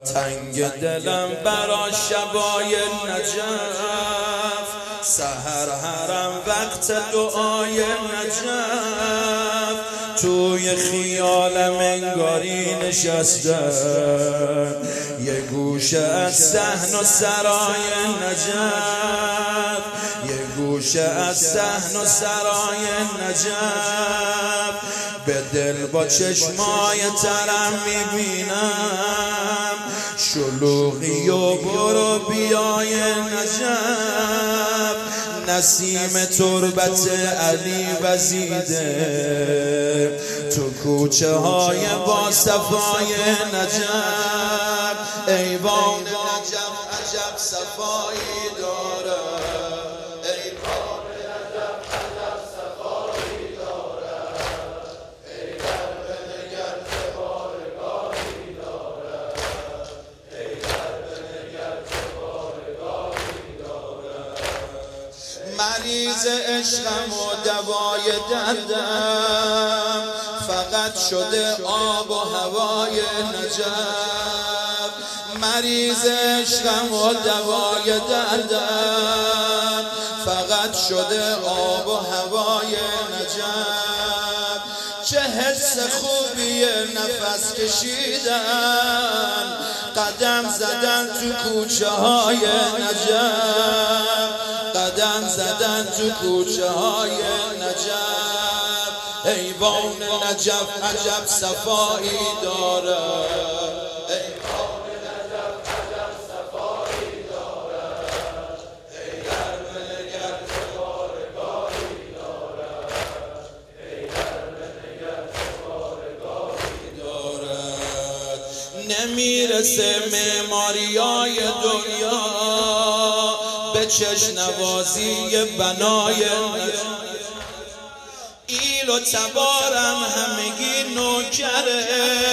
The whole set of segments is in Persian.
تنگ دلم برا شبای نجف، سحر حرم وقت دعای نجف، توی خیالم انگاری نشستم یه گوشه از صحن و سرای نجف، یه گوشه از صحن و سرای نجف، به دل با چشمای ترم میبینم شلوغی و برو بیای نجف، نسیم تربت علی وزیده تو کوچه های با صفای نجف، ایوان نجف عجب صفایی داره، ایوان نجف عجب صفایی داره، ای در بنگر چه بارگاهی داره، ای در بنگر چه بارگاهی داره، مریض عشقم و دوای دردم فقط شده آب و هوای نجف، مریض عشقم و دوای دردم فقط شده آب و هوای نجف، چه حس خوبی نفس کشیدن قدم زدن تو کوچه های نجف، قدم زدن تو کوچه های نجف، ایوان نجف عجب صفایی داره، ایوان نجف عجب صفایی داره، ای در بنگر چه بارگاهی داره، ای در بنگر چه بارگاهی داره، نمیرسه معماریای دنیا به چشم نوازی بنای نجف، ایل و تبارم همگی نوکره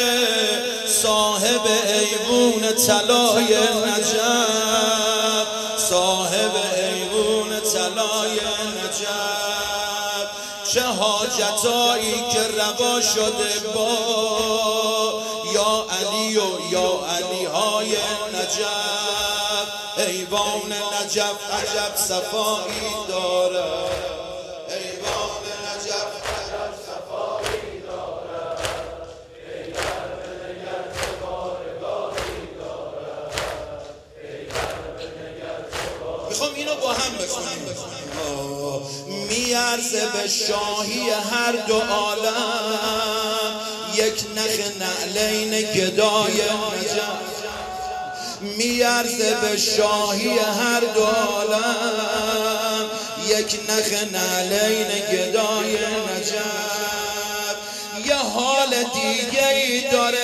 صاحب ایوون طلای نجف، صاحب ایوون طلای نجف، چه حاجتایی که روا شده با یا علی و یا علی های نجف، ایوان نجف عجب صفایی داره، ایوان نجف عجب صفایی داره، ای در بنگر چه بارگاهی داره، ای در بنگر چه بارگاهی. میخوام اینو با هم بخونیم، میارزه به شاهی هر دو عالم یک نخ نعلین گدای نجف، میارزه به شاهی هر دو عالم یک نخ نعلین گدای نجف، یه حال دیگه ای داره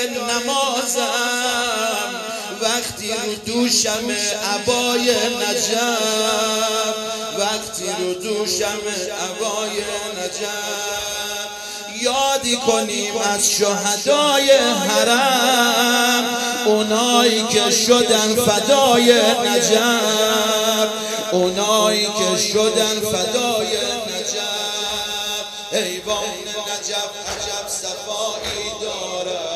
نمازم وقتی رو دوشم عبای نجف، وقتی رو دوشم عبای نجف، یادی کنیم از شهدای حرم اونایی که شدن فدای نجف، اونایی که شدن فدای نجف، ایوان نجف عجب صفایی داره.